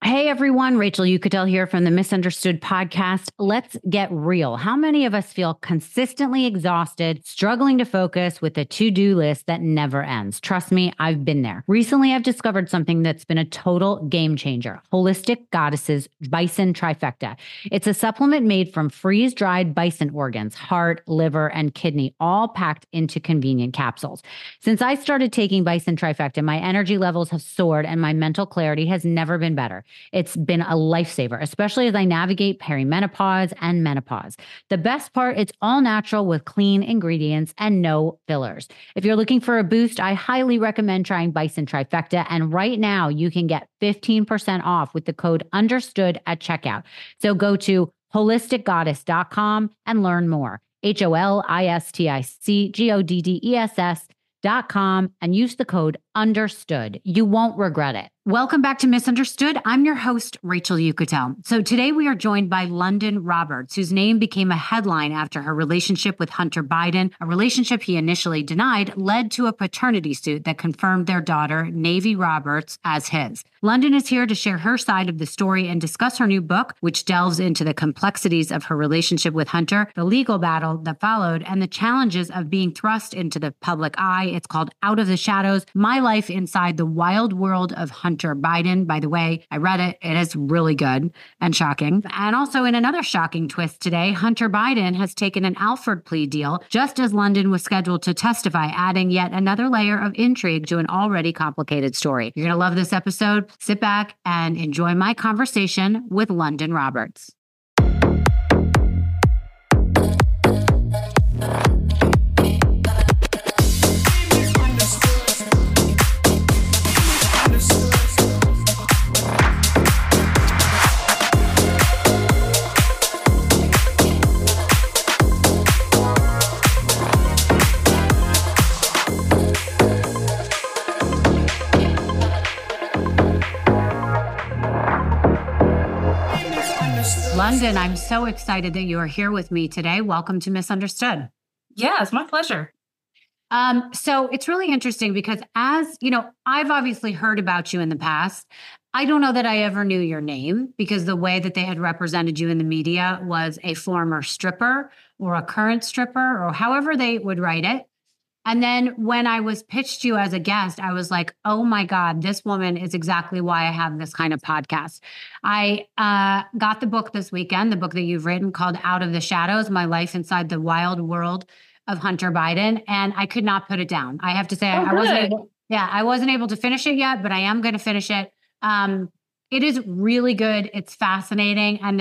Hey everyone, Rachel Yucatel here from the Misunderstood podcast. Let's get real. How many of us feel consistently exhausted, struggling to focus with a to-do list that never ends? Trust me, I've been there. Recently, I've discovered something that's been a total game changer. Holistic Goddesses Bison Trifecta. It's a supplement made from freeze-dried bison organs, heart, liver, and kidney, all packed into convenient capsules. Since I started taking Bison Trifecta, my energy levels have soared and my mental clarity has never been better. It's been a lifesaver, especially as I navigate perimenopause and menopause. The best part, it's all natural with clean ingredients and no fillers. If you're looking for a boost, I highly recommend trying Bison Trifecta. And right now, you can get 15% off with the code UNDERSTOOD at checkout. So go to holisticgoddess.com and learn more. holisticgoddess.com and use the code UNDERSTOOD. You won't regret it. Welcome back to Misunderstood. I'm your host, Rachel Yucatel. So today we are joined by London Roberts, whose name became a headline after her relationship with Hunter Biden. A relationship he initially denied led to a paternity suit that confirmed their daughter, Navy Roberts, as his. London is here to share her side of the story and discuss her new book, which delves into the complexities of her relationship with Hunter, the legal battle that followed, and the challenges of being thrust into the public eye. It's called Out of the Shadows: My Life Inside the Wild World of Hunter Biden. By the way, I read it. It is really good and shocking. And also, in another shocking twist today, Hunter Biden has taken an Alford plea deal just as London was scheduled to testify, adding yet another layer of intrigue to an already complicated story. You're going to love this episode. Sit back and enjoy my conversation with London Roberts. London, I'm so excited that you are here with me today. Welcome to Misunderstood. Yeah, it's my pleasure. So it's really interesting because, as you know, I've obviously heard about you in the past. I don't know that I ever knew your name because the way that they had represented you in the media was a former stripper or a current stripper or however they would write it. And then when I was pitched you as a guest, I was like, oh my God, this woman is exactly why I have this kind of podcast. I got the book this weekend, the book that you've written called Out of the Shadows: My Life Inside the Wild World of Hunter Biden. And I could not put it down. I have to say, I wasn't able to finish it yet, but I am going to finish it. It is really good. It's fascinating. And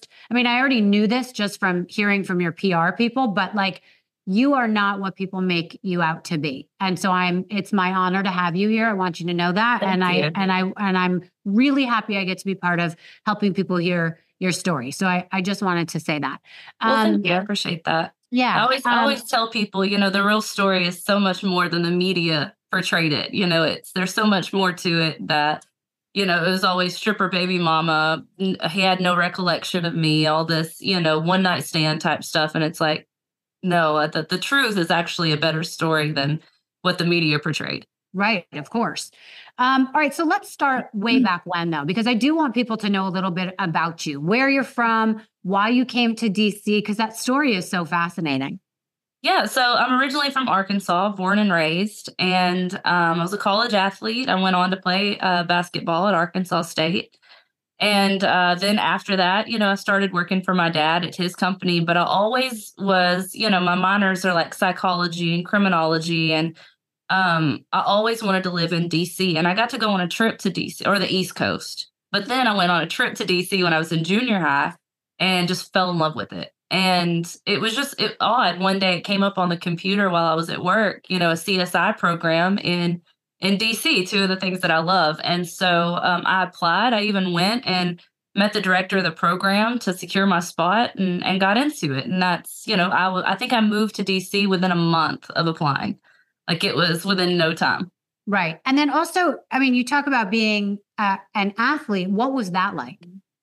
I already knew this just from hearing from your PR people, but like, you are not what people make you out to be. And so it's my honor to have you here. I want you to know that. Thank you. I'm really happy I get to be part of helping people hear your story. So I just wanted to say that. Well, thank you. I appreciate that. Yeah. I always tell people, the real story is so much more than the media portrayed it. There's so much more to it that, it was always stripper baby mama. He had no recollection of me, all this, one night stand type stuff. And it's like, no, the truth is actually a better story than what the media portrayed. Right, of course. All right, so let's start way back when, though, because I do want people to know a little bit about you, where you're from, why you came to DC, because that story is so fascinating. Yeah, so I'm originally from Arkansas, born and raised, and I was a college athlete. I went on to play basketball at Arkansas State. And then after that, I started working for my dad at his company, but I always was, my minors are like psychology and criminology. And I always wanted to live in DC, and I got to go on a trip to DC or the East Coast. But then I went on a trip to DC when I was in junior high and just fell in love with it. And it was just odd. One day it came up on the computer while I was at work, a CSI program in DC, two of the things that I love. And so I applied. I even went and met the director of the program to secure my spot and got into it. And that's, I think I moved to DC within a month of applying. Like, it was within no time. Right. And then also, you talk about being an athlete. What was that like?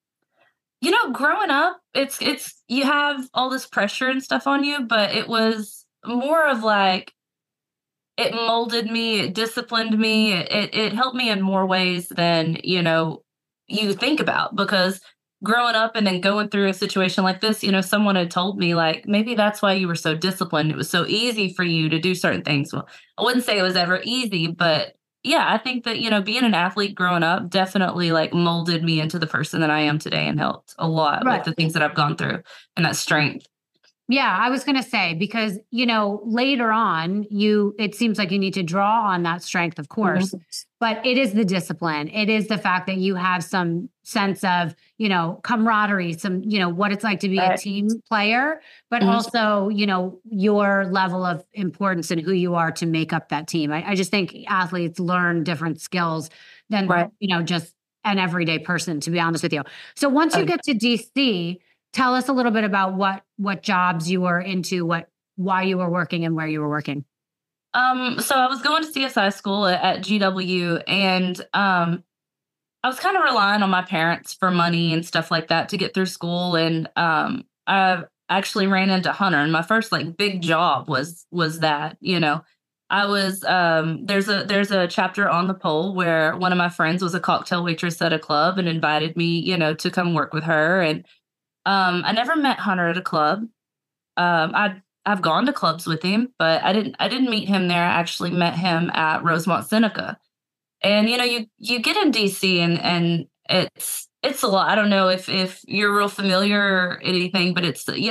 Growing up, it's you have all this pressure and stuff on you, but it was more of like, it molded me, it disciplined me, it helped me in more ways than, you think about, because growing up and then going through a situation like this, someone had told me, like, maybe that's why you were so disciplined. It was so easy for you to do certain things. Well, I wouldn't say it was ever easy, but yeah, I think that, being an athlete growing up definitely like molded me into the person that I am today and helped a lot with Right. the things that I've gone through and that strength. Yeah, I was going to say, because, later on, it seems like you need to draw on that strength, of course, but it is the discipline. It is the fact that you have some sense of, camaraderie, some, what it's like to be a Right. team player, but Mhm. also, your level of importance and who you are to make up that team. I just think athletes learn different skills than, Right. just an everyday person, to be honest with you. So once you Oh, get to DC, tell us a little bit about what jobs you were into, why you were working and where you were working. So I was going to CSI school at GW, and I was kind of relying on my parents for money and stuff like that to get through school. And I actually ran into Hunter, and my first like big job was that. I was there's a chapter on the pole where one of my friends was a cocktail waitress at a club and invited me, to come work with her. And I never met Hunter at a club. I've gone to clubs with him, but I didn't meet him there. I actually met him at Rosemont Seneca. And you get in DC, and it's a lot. I don't know if you're real familiar or anything, but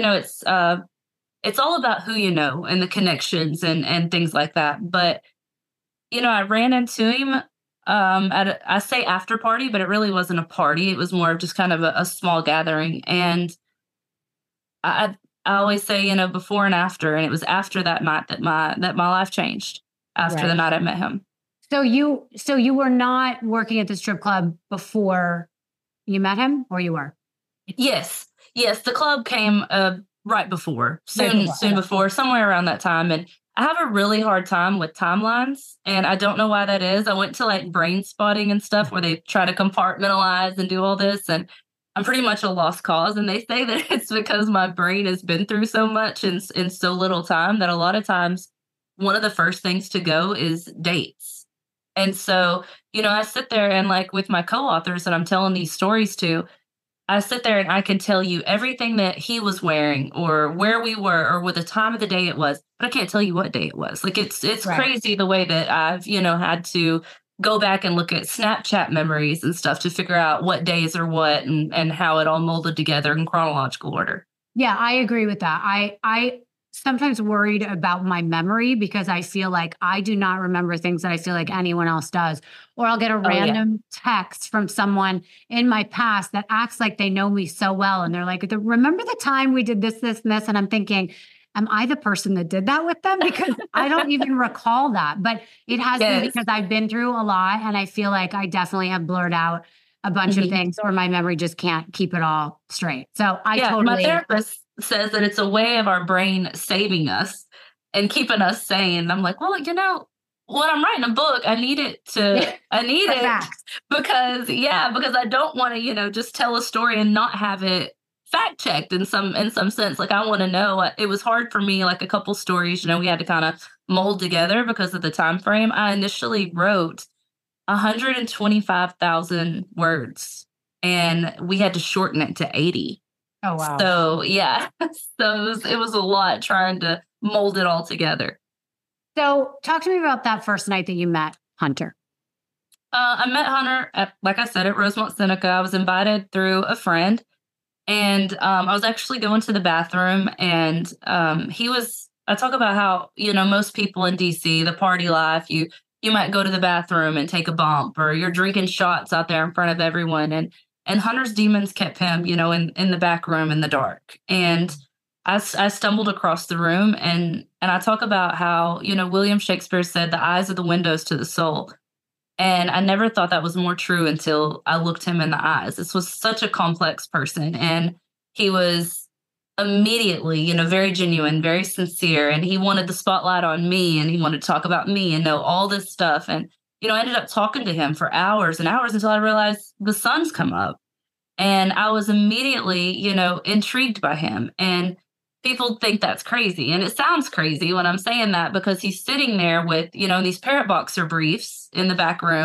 it's all about who you know and the connections and things like that. But I ran into him at I say after party, but it really wasn't a party. It was more of just kind of a small gathering. And I I always say, before and after, and it was after that night that my life changed, after the Right. night I met him. So you were not working at the strip club before you met him, or you were? Yes. Yes, the club came, right before, Right soon before. soon before, somewhere around that time. And I have a really hard time with timelines, and I don't know why that is. I went to, like, brain spotting and stuff where they try to compartmentalize and do all this, and I'm pretty much a lost cause, and they say that it's because my brain has been through so much in so little time that a lot of times one of the first things to go is dates. And so, I sit there and, like, with my co-authors that I'm telling these stories to, I sit there and I can tell you everything that he was wearing or where we were or what the time of the day it was, but I can't tell you what day it was. Like, it's Right. crazy the way that I've, had to go back and look at Snapchat memories and stuff to figure out what days are what and how it all molded together in chronological order. Yeah, I agree with that. I sometimes worried about my memory because I feel like I do not remember things that I feel like anyone else does. Or I'll get a Oh yeah. random text from someone in my past that acts like they know me so well. And they're like, remember the time we did this, this, and this? And I'm thinking, am I the person that did that with them? Because I don't even recall that. But it has been Yes. because I've been through a lot and I feel like I definitely have blurred out a bunch of Mhm. things, or my memory just can't keep it all straight. So I Yeah, my totally. therapist says that it's a way of our brain saving us and keeping us sane. I'm like, well, when I'm writing a book, I need The it facts. because I don't want to, just tell a story and not have it fact checked in some sense. Like, I want to know. It was hard for me, like a couple stories, we had to kind of mold together because of the time frame. I initially wrote 125,000 words, and we had to shorten it to 80. Oh, wow. So, yeah. So it was a lot trying to mold it all together. So talk to me about that first night that you met Hunter. I met Hunter like I said, at Rosemont Seneca. I was invited through a friend, and I was actually going to the bathroom, and I talk about how, most people in DC, the party life, you might go to the bathroom and take a bump, or you're drinking shots out there in front of everyone. And Hunter's demons kept him, in the back room in the dark. And I stumbled across the room, and I talk about how, William Shakespeare said the eyes are the windows to the soul. And I never thought that was more true until I looked him in the eyes. This was such a complex person, and he was immediately, very genuine, very sincere, and he wanted the spotlight on me, and he wanted to talk about me and know all this stuff. And I ended up talking to him for hours and hours until I realized the sun's come up. And I was immediately, intrigued by him. And people think that's crazy. And it sounds crazy when I'm saying that because he's sitting there with, these parrot boxer briefs in the back room.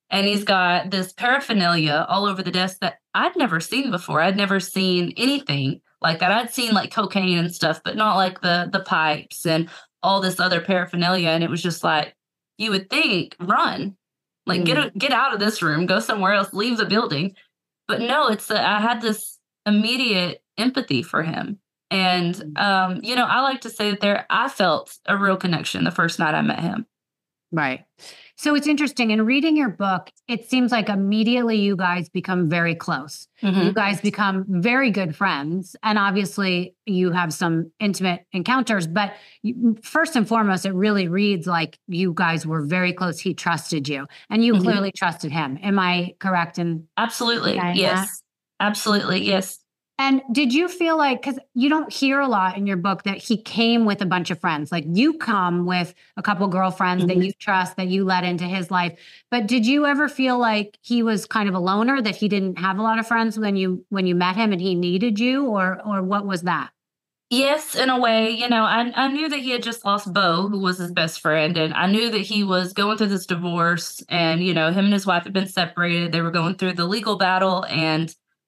And he's got this paraphernalia all over the desk that I'd never seen before. I'd never seen anything like that. I'd seen like cocaine and stuff, but not like the pipes and all this other paraphernalia. And it was just like, you would think, run, like get out of this room, go somewhere else, leave the building. But no, I had this immediate empathy for him. And I like to say that I felt a real connection the first night I met him. Right. So it's interesting. In reading your book, it seems like immediately you guys become very close. You guys become very good friends. And obviously you have some intimate encounters, but first and foremost, it really reads like you guys were very close. He trusted you and you clearly trusted him. Am I correct in Absolutely. saying Yes. that? Absolutely. Yes. And did you feel like, because you don't hear a lot in your book that he came with a bunch of friends, like you come with a couple girlfriends that you trust, that you let into his life. But did you ever feel like he was kind of a loner, that he didn't have a lot of friends when you met him and he needed you, or what was that? Yes, in a way. I knew that he had just lost Bo, who was his best friend, and I knew that he was going through this divorce, and him and his wife had been separated. They were going through the legal battle, and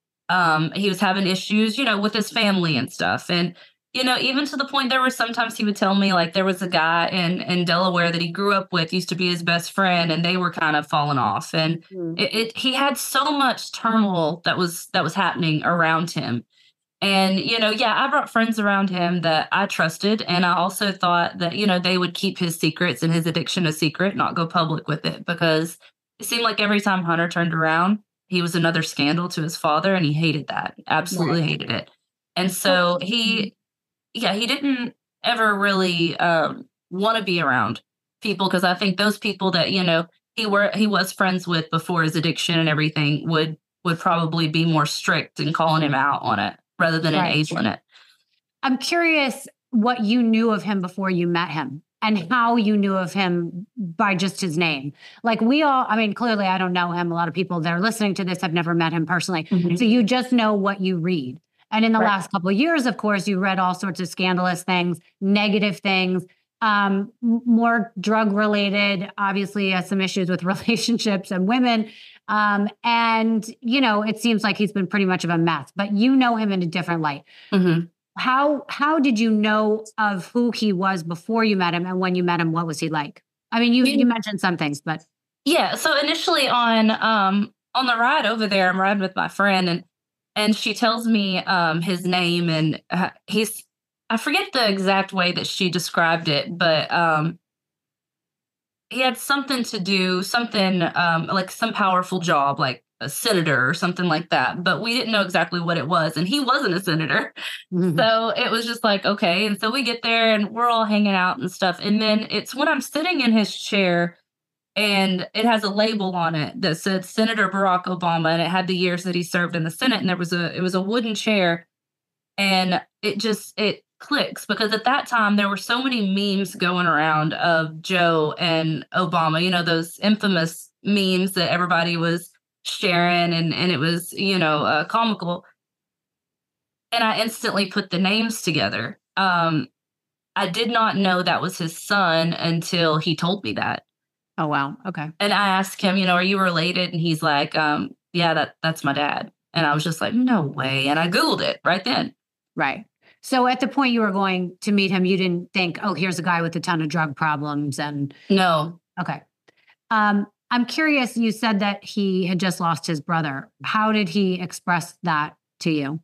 he was having issues, with his family and stuff. And, even to the point there were sometimes he would tell me like there was a guy in Delaware that he grew up with, used to be his best friend, and they were kind of falling off. And he had so much turmoil that was happening around him. And, I brought friends around him that I trusted. And I also thought that, they would keep his secrets and his addiction a secret, not go public with it, because it seemed like every time Hunter turned around, he was another scandal to his father, and he hated that. Absolutely hated it. And so he didn't ever really want to be around people, because I think those people that, he was friends with before his addiction and everything would probably be more strict in calling him out on it rather than enabling it. I'm curious what you knew of him before you met him, and how you knew of him by just his name. Like clearly I don't know him. A lot of people that are listening to this have never met him personally. So you just know what you read. And in the last couple of years, of course, you read all sorts of scandalous things, negative things, more drug related, obviously some issues with relationships and women. And, it seems like he's been pretty much of a mess, but you know him in a different light. How did you know of who he was before you met him, and when you met him, what was he like? I mean, you mentioned some things, but yeah. So initially on the ride over there, I'm riding with my friend, and she tells me his name, and I forget the exact way that she described it, but he had something like some powerful job, like a senator or something like that, but we didn't know exactly what it was, and he wasn't a senator. So it was just like, okay. And so we get there and we're all hanging out and stuff. And then it's when I'm sitting in his chair, and it has a label on it that said Senator Barack Obama, and it had the years that he served in the Senate, and it was a wooden chair. And it clicks, because at that time there were so many memes going around of Joe and Obama, those infamous memes that everybody was sharing, and it was, comical. And I instantly put the names together. I did not know that was his son until he told me that. Oh, wow. Okay. And I asked him, are you related? And he's like, yeah, that's my dad. And I was just like, no way. And I Googled it right then. Right. So at the point you were going to meet him, you didn't think, oh, here's a guy with a ton of drug problems and... No. Okay. I'm curious, you said that he had just lost his brother. How did he express that to you?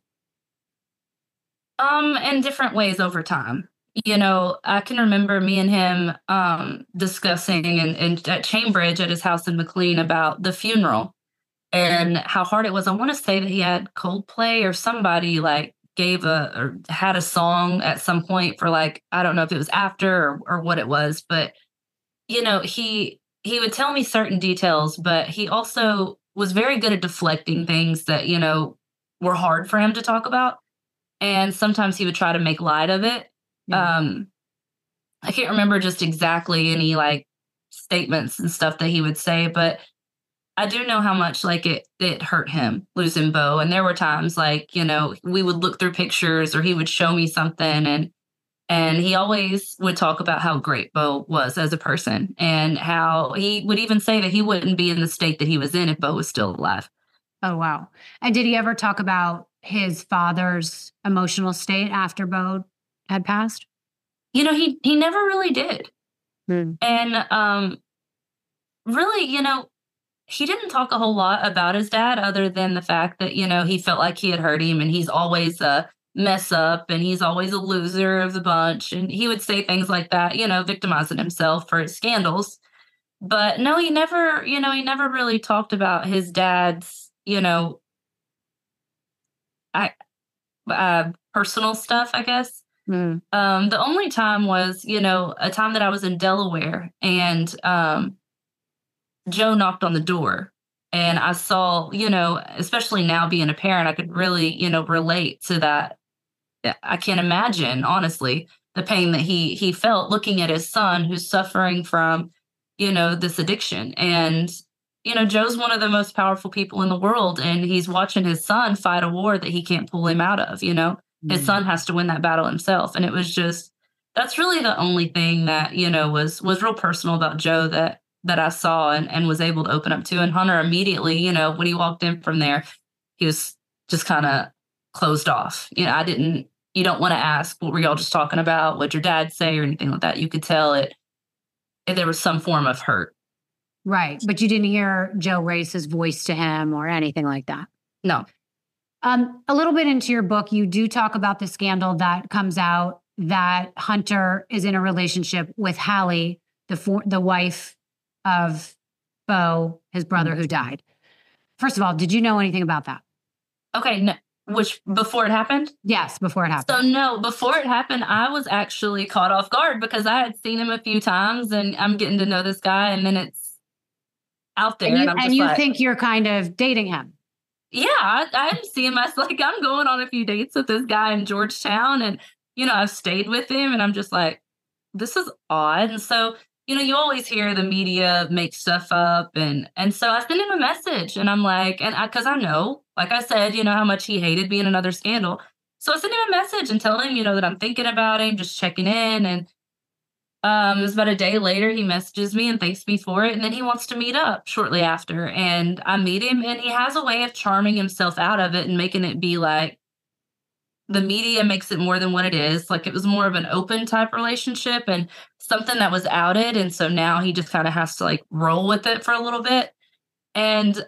In different ways over time. I can remember me and him discussing in at Chambridge at his house in McLean about the funeral and how hard it was. I want to say that he had Coldplay or somebody like or had a song at some point for like, I don't know if it was after or what it was, but he would tell me certain details, but he also was very good at deflecting things that, were hard for him to talk about. And sometimes he would try to make light of it. Yeah. I can't remember just exactly any like statements and stuff that he would say, but I do know how much like it hurt him losing Bo. And there were times like, we would look through pictures or he would show me something And he always would talk about how great Bo was as a person and how he would even say that he wouldn't be in the state that he was in if Bo was still alive. Oh, wow. And did he ever talk about his father's emotional state after Bo had passed? He never really did. Hmm. And really, he didn't talk a whole lot about his dad other than the fact that, he felt like he had hurt him and he's always a mess up and he's always a loser of the bunch. And he would say things like that, victimizing himself for his scandals. But no, he never really talked about his dad's, I personal stuff, I guess. Hmm. The only time was, a time that I was in Delaware and Joe knocked on the door and I saw, especially now being a parent, I could really, relate to that. I can't imagine, honestly, the pain that he felt looking at his son who's suffering from, this addiction. And, Joe's one of the most powerful people in the world, and he's watching his son fight a war that he can't pull him out of, His son has to win that battle himself. And it was just, that's really the only thing that, was real personal about Joe that I saw and was able to open up to. And Hunter immediately, when he walked in from there, he was just kind of closed off. You don't want to ask, what were y'all just talking about? What'd your dad say or anything like that? You could tell there was some form of hurt. Right. But you didn't hear Joe raise his voice to him or anything like that. No. A little bit into your book, you do talk about the scandal that comes out that Hunter is in a relationship with Hallie, the wife of Bo, his brother who died. First of all, did you know anything about that? Okay, no, which before it happened? Yes, before it happened. So no, before it happened, I was actually caught off guard because I had seen him a few times and I'm getting to know this guy and then it's out there. And you think you're kind of dating him. Yeah, I'm seeing myself like I'm going on a few dates with this guy in Georgetown and, I've stayed with him and I'm just like, this is odd. And so, you always hear the media make stuff up. And so I sent him a message and I'm like, cause I know, like I said, how much he hated being another scandal. So I sent him a message and tell him, that I'm thinking about him, just checking in. And it was about a day later, he messages me and thanks me for it. And then he wants to meet up shortly after. And I meet him and he has a way of charming himself out of it and making it be like the media makes it more than what it is. Like it was more of an open type relationship and something that was outed. And so now he just kind of has to like roll with it for a little bit. And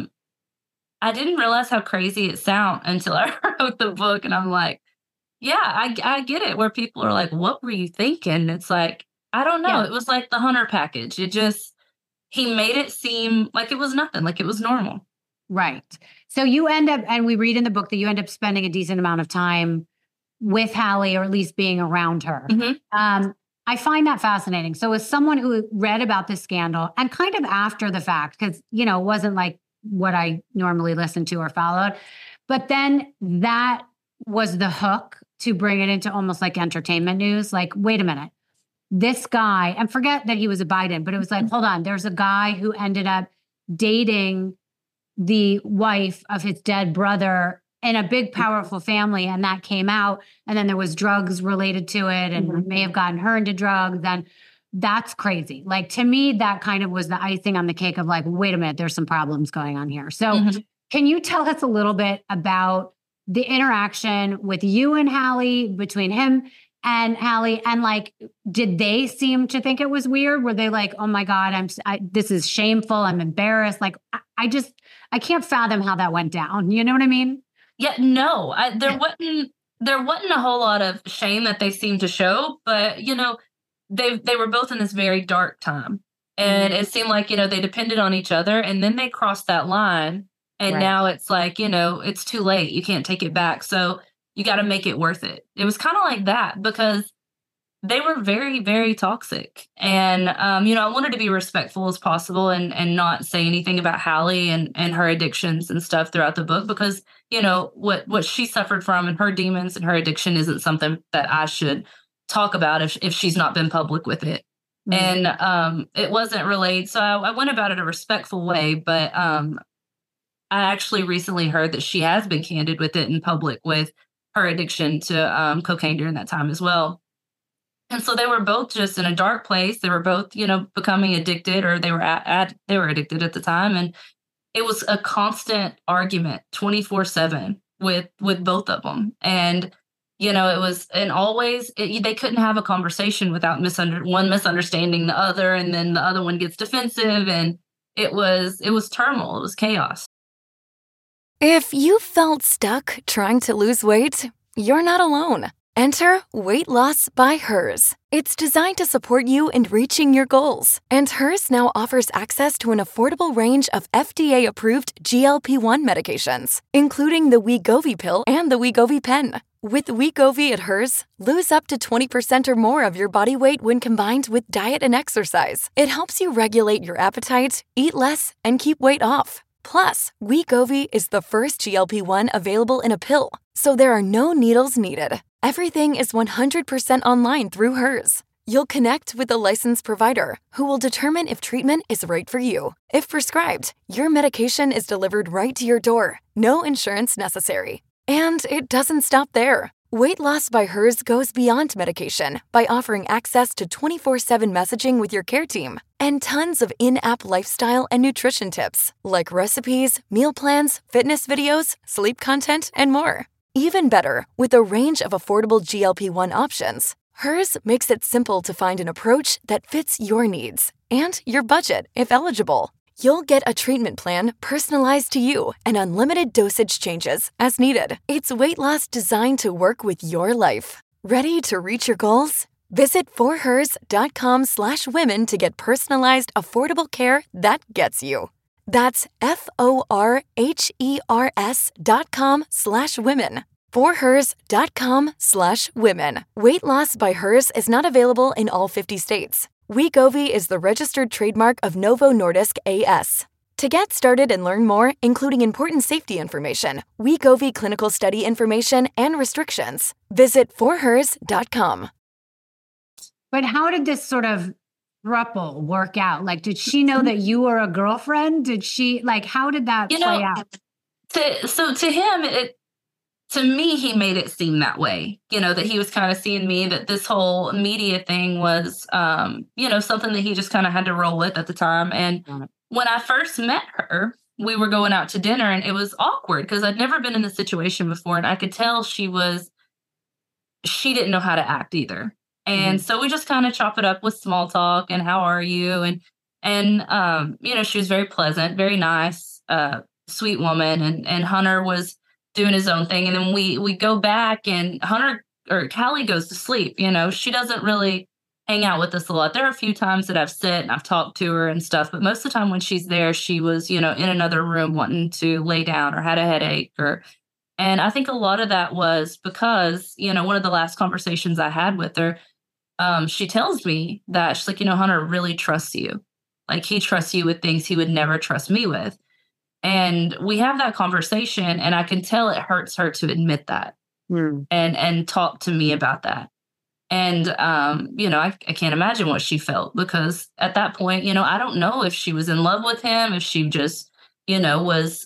I didn't realize how crazy it sounded until I wrote the book. And I'm like, yeah, I get it. Where people are like, what were you thinking? It's like, I don't know. Yeah. It was like the Hunter package. He made it seem like it was nothing, like it was normal. Right. So you end up, and we read in the book that you end up spending a decent amount of time with Hallie, or at least being around her. Mm-hmm. I find that fascinating. So as someone who read about this scandal and kind of after the fact, because, it wasn't like what I normally listened to or followed, but then that was the hook to bring it into almost like entertainment news. Like, wait a minute, this guy, and forget that he was a Biden, but it was like, hold on, there's a guy who ended up dating the wife of his dead brother in a big, powerful family. And that came out. And then there was drugs related to it and may have gotten her into drugs. And that's crazy. Like, to me, that kind of was the icing on the cake of like, wait a minute, there's some problems going on here. So can you tell us a little bit about the interaction with you and Hallie, between him and Hallie, and like, did they seem to think it was weird? Were they like, oh my God, this is shameful, I'm embarrassed. Like, I can't fathom how that went down. You know what I mean? Yeah, no, there wasn't a whole lot of shame that they seemed to show, but they were both in this very dark time, and it seemed like they depended on each other, and then they crossed that line. And now it's like, it's too late. You can't take it back. So you got to make it worth it. It was kind of like that because they were very, very toxic. And, I wanted to be respectful as possible and not say anything about Hallie and her addictions and stuff throughout the book because, what she suffered from and her demons and her addiction isn't something that I should talk about if she's not been public with it. And it wasn't relayed. So I went about it a respectful way, but I actually recently heard that she has been candid with it in public with her addiction to cocaine during that time as well. And so they were both just in a dark place. They were both, becoming addicted, or they were they were addicted at the time. And it was a constant argument 24/7 with both of them. And it was, and always they couldn't have a conversation without one misunderstanding the other, and then the other one gets defensive, and it was turmoil, it was chaos. If you felt stuck trying to lose weight, you're not alone. Enter Weight Loss by Hers. It's designed to support you in reaching your goals. And Hers now offers access to an affordable range of FDA-approved GLP-1 medications, including the Wegovy pill and the Wegovy pen. With Wegovy at Hers, lose up to 20% or more of your body weight when combined with diet and exercise. It helps you regulate your appetite, eat less, and keep weight off. Plus, Wegovy is the first GLP-1 available in a pill, so there are no needles needed. Everything is 100% online through Hers. You'll connect with a licensed provider who will determine if treatment is right for you. If prescribed, your medication is delivered right to your door. No insurance necessary. And it doesn't stop there. Weight Loss by Hers goes beyond medication by offering access to 24/7 messaging with your care team and tons of in-app lifestyle and nutrition tips like recipes, meal plans, fitness videos, sleep content, and more. Even better, with a range of affordable GLP-1 options, Hers makes it simple to find an approach that fits your needs and your budget if eligible. You'll get a treatment plan personalized to you and unlimited dosage changes as needed. It's weight loss designed to work with your life. Ready to reach your goals? Visit forhers.com/women to get personalized, affordable care that gets you. That's forhers.com/women. forhers.com/women. Weight Loss by Hers is not available in all 50 states. Wegovy is the registered trademark of Novo Nordisk A/S. To get started and learn more, including important safety information, Wegovy clinical study information, and restrictions, visit forhers.com. But how did this sort of throuple work out? Like, did she know that you were a girlfriend? Did she, like, how did that play out? To him, to me, he made it seem that way, that he was kind of seeing me, that this whole media thing was, something that he just kind of had to roll with at the time. And when I first met her, we were going out to dinner, and it was awkward because I'd never been in this situation before. And I could tell she didn't know how to act either. And so we just kind of chop it up with small talk and how are you? And she was very pleasant, very nice, sweet woman. And Hunter was doing his own thing. And then we go back, and Callie goes to sleep. She doesn't really hang out with us a lot. There are a few times that I've sit and I've talked to her and stuff, but most of the time when she's there, she was, in another room wanting to lay down or had a headache and I think a lot of that was because, one of the last conversations I had with her, she tells me that she's like, Hunter really trusts you. Like, he trusts you with things he would never trust me with. And we have that conversation, and I can tell it hurts her to admit that and talk to me about that. And, I can't imagine what she felt, because at that point, I don't know if she was in love with him, if she just, was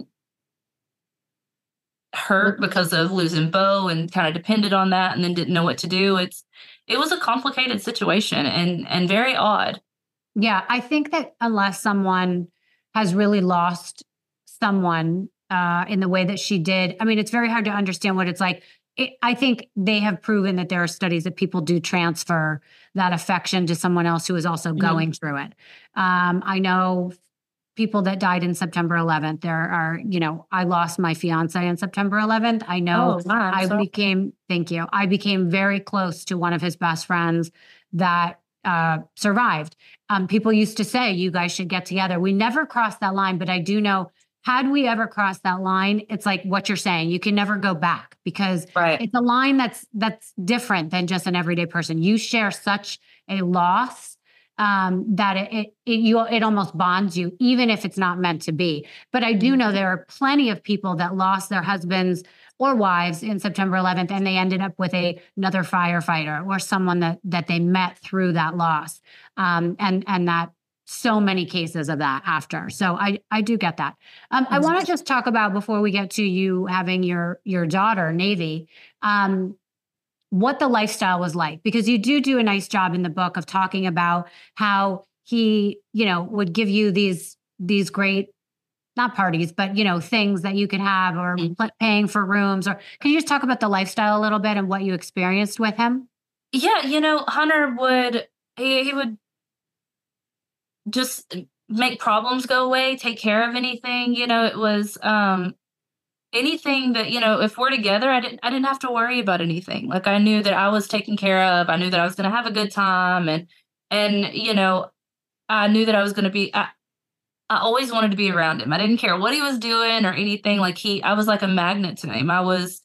hurt because of losing Bo and kind of depended on that and then didn't know what to do. It was a complicated situation and very odd. Yeah, I think that unless someone has really lost someone in the way that she did, I mean, it's very hard to understand what it's like. I think they have proven that there are studies that people do transfer that affection to someone else who is also going through it. I know people that died in September 11th. There are, I lost my fiance on September 11th. I know I became very close to one of his best friends that survived. People used to say, you guys should get together. We never crossed that line, but I do know, had we ever crossed that line, it's like what you're saying, you can never go back, because it's a line that's different than just an everyday person. You share such a loss that it almost bonds you, even if it's not meant to be. But I do know there are plenty of people that lost their husbands or wives in September 11th, and they ended up with another firefighter or someone that they met through that loss. And that so many cases of that after. So I do get that. I want to just talk about, before we get to you having your daughter, Navy, what the lifestyle was like, because you do a nice job in the book of talking about how he, would give you these great, not parties, but, things that you could have, or paying for rooms. Or can you just talk about the lifestyle a little bit and what you experienced with him? Yeah, Hunter would, he would just make problems go away, take care of anything. It was anything that, if we're together, I didn't have to worry about anything. Like, I knew that I was taken care of. I knew that I was going to have a good time, and I knew that I was going to be, I always wanted to be around him. I didn't care what he was doing or anything. Like, I was like a magnet to him. I was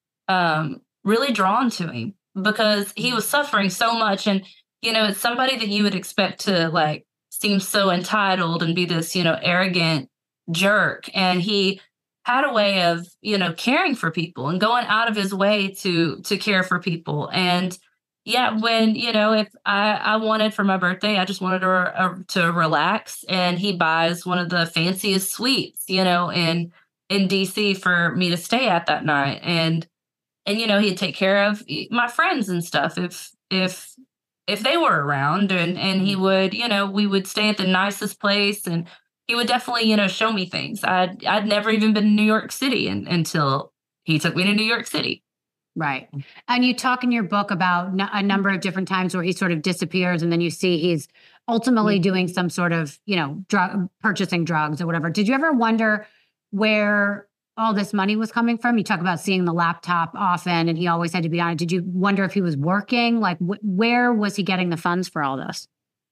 really drawn to him because he was suffering so much. And, it's somebody that you would expect to, like, seem so entitled and be this, arrogant jerk. And he had a way of, caring for people and going out of his way to care for people. And yeah, when, if I wanted for my birthday, I just wanted to relax, and he buys one of the fanciest suites, in DC for me to stay at that night. And he'd take care of my friends and stuff if they were around, and he would, we would stay at the nicest place, and he would definitely, show me things. I'd never even been in New York City until he took me to New York City. Right. And you talk in your book about a number of different times where he sort of disappears, and then you see he's ultimately doing some sort of, purchasing drugs or whatever. Did you ever wonder where all this money was coming from? You talk about seeing the laptop often, and he always had to be on it. Did you wonder if he was working? Like, where was he getting the funds for all this?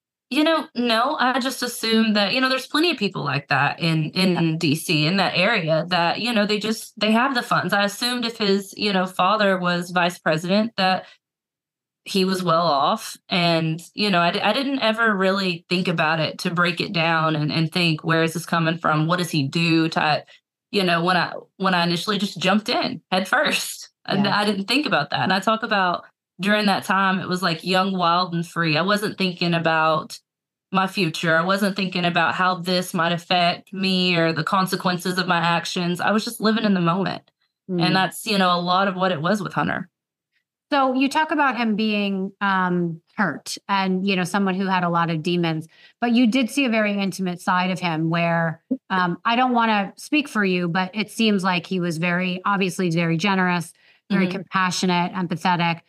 No, I just assumed that, there's plenty of people like that in DC, in that area, that, they have the funds. I assumed if his, father was vice president, that he was well off. And, I didn't ever really think about it to break it down and think, where is this coming from? What does he do? When I initially just jumped in head first, and I didn't think about that. And I talk about, during that time, it was like young, wild, and free. I wasn't thinking about my future. I wasn't thinking about how this might affect me or the consequences of my actions. I was just living in the moment. And that's, a lot of what it was with Hunter. So you talk about him being hurt and, someone who had a lot of demons, but you did see a very intimate side of him where I don't want to speak for you, but it seems like he was obviously very generous, very compassionate, empathetic,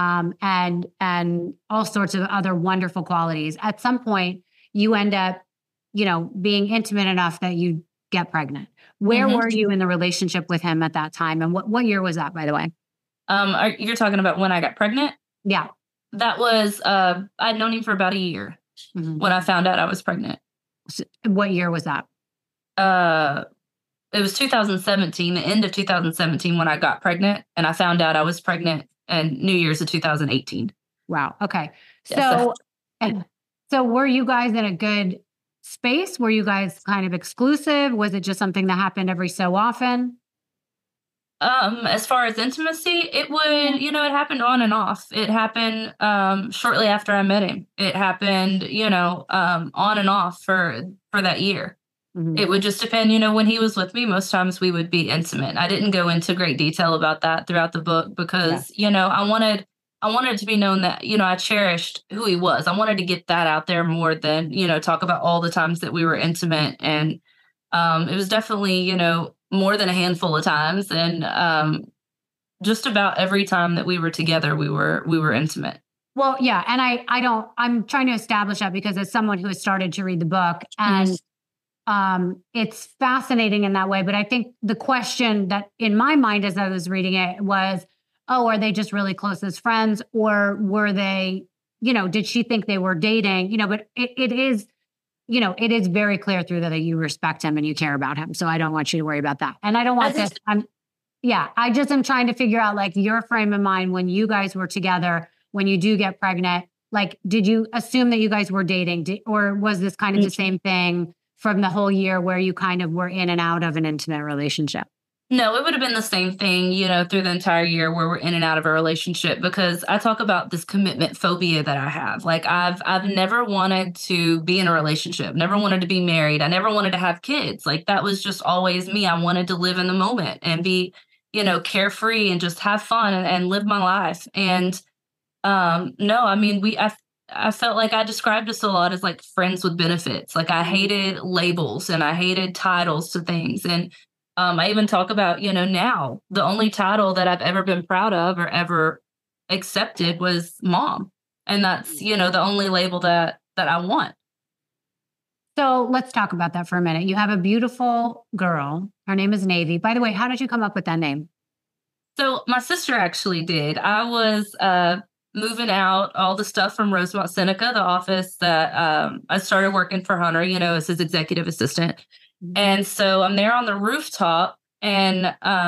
and all sorts of other wonderful qualities. At some point, you end up, being intimate enough that you get pregnant. Where were you in the relationship with him at that time? And what year was that, by the way? You're talking about when I got pregnant? Yeah. That was, I'd known him for about a year when I found out I was pregnant. So what year was that? It was 2017, the end of 2017 when I got pregnant, and I found out I was pregnant and New Year's of 2018. Wow. Okay. Yes, So were you guys in a good space? Were you guys kind of exclusive? Was it just something that happened every so often? As far as intimacy, it would, it happened on and off. It happened shortly after I met him. It happened, on and off for that year. It would just depend, when he was with me, most times we would be intimate. I didn't go into great detail about that throughout the book because, I wanted it to be known that, I cherished who he was. I wanted to get that out there more than, talk about all the times that we were intimate. And it was definitely, more than a handful of times. And just about every time that we were together, we were intimate. Well, yeah. And I'm trying to establish that because as someone who has started to read the book, and it's fascinating in that way. But I think the question that in my mind as I was reading it was, oh, are they just really close as friends? Or were they, did she think they were dating? But it is, it is very clear through that you respect him and you care about him. So I don't want you to worry about that. And I don't want this. I just am trying to figure out like your frame of mind when you guys were together, when you do get pregnant, like, did you assume that you guys were dating or was this kind of the same thing from the whole year where you kind of were in and out of an intimate relationship? No, it would have been the same thing, through the entire year where we're in and out of a relationship, because I talk about this commitment phobia that I have. Like I've never wanted to be in a relationship, never wanted to be married. I never wanted to have kids. Like that was just always me. I wanted to live in the moment and be carefree and just have fun and live my life. And no, I mean, I felt like I described us a lot as like friends with benefits. Like I hated labels and I hated titles to things. And I even talk about, now the only title that I've ever been proud of or ever accepted was mom. And that's, the only label that I want. So let's talk about that for a minute. You have a beautiful girl. Her name is Navy. By the way, how did you come up with that name? So my sister actually did. I was moving out all the stuff from Rosemont Seneca, the office that I started working for Hunter, as his executive assistant. And so I'm there on the rooftop, and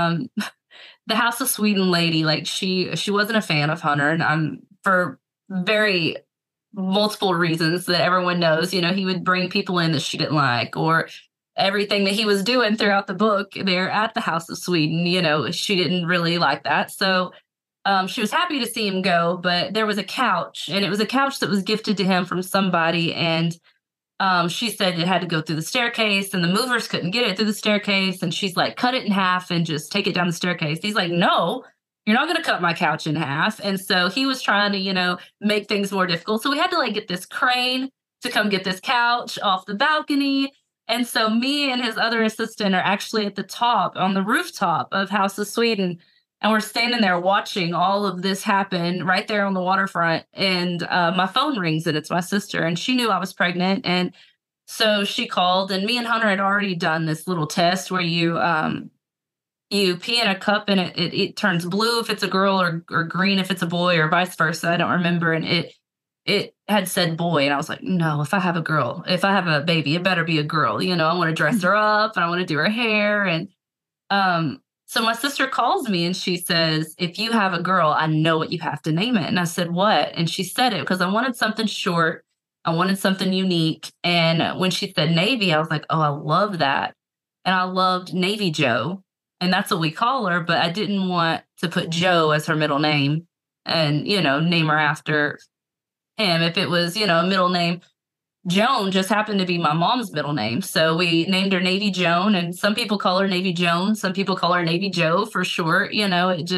the House of Sweden lady, like she wasn't a fan of Hunter, and I'm for very multiple reasons that everyone knows. He would bring people in that she didn't like, or everything that he was doing throughout the book there at the House of Sweden. She didn't really like that. So she was happy to see him go, but there was a couch, and it was a couch that was gifted to him from somebody. And she said it had to go through the staircase, and the movers couldn't get it through the staircase. And she's like, cut it in half and just take it down the staircase. He's like, no, you're not going to cut my couch in half. And so he was trying to, make things more difficult. So we had to like get this crane to come get this couch off the balcony. And so me and his other assistant are actually at the top on the rooftop of House of Sweden. And we're standing there watching all of this happen right there on the waterfront. And my phone rings, and it's my sister. And she knew I was pregnant. And so she called, and me and Hunter had already done this little test where you pee in a cup, and it turns blue if it's a girl, or green if it's a boy, or vice versa. I don't remember. And it had said boy. And I was like, no, if I have a baby, it better be a girl. I want to dress her up, and I want to do her hair. And so my sister calls me, and she says, if you have a girl, I know what you have to name it. And I said, what? And she said it because I wanted something short. I wanted something unique. And when she said Navy, I was like, oh, I love that. And I loved Navy Joe. And that's what we call her. But I didn't want to put Joe as her middle name and, name her after him. If it was, a middle name, Joan just happened to be my mom's middle name. So we named her Navy Joan, and some people call her Navy Joan. Some people call her Navy Joe for short. And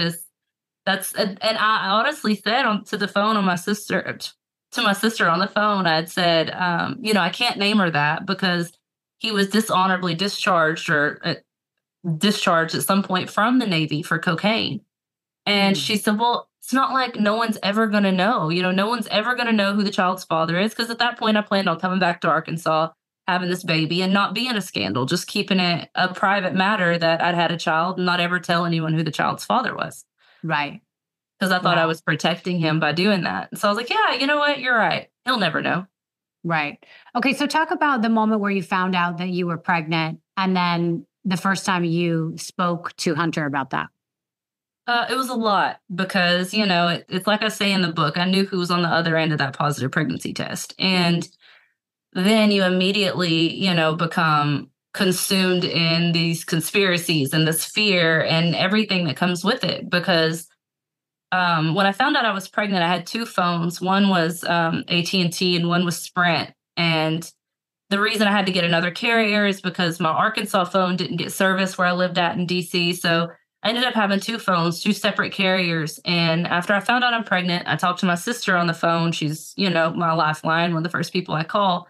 I honestly said to my sister on the phone, I'd said, I can't name her that because he was dishonorably discharged at some point from the Navy for cocaine. And she said, well, it's not like no one's ever going to know. No one's ever going to know who the child's father is, because at that point I planned on coming back to Arkansas, having this baby, and not being a scandal, just keeping it a private matter that I'd had a child and not ever tell anyone who the child's father was. Right. Because I thought I was protecting him by doing that. And so I was like, yeah, you know what? You're right. He'll never know. Right. Okay. So talk about the moment where you found out that you were pregnant, and then the first time you spoke to Hunter about that. It was a lot because, it's like I say in the book, I knew who was on the other end of that positive pregnancy test. And then you immediately, become consumed in these conspiracies and this fear and everything that comes with it. Because when I found out I was pregnant, I had two phones. One was AT&T and one was Sprint. And the reason I had to get another carrier is because my Arkansas phone didn't get service where I lived at in DC. So I ended up having two phones, two separate carriers. And after I found out I'm pregnant, I talked to my sister on the phone. She's, my lifeline, one of the first people I call.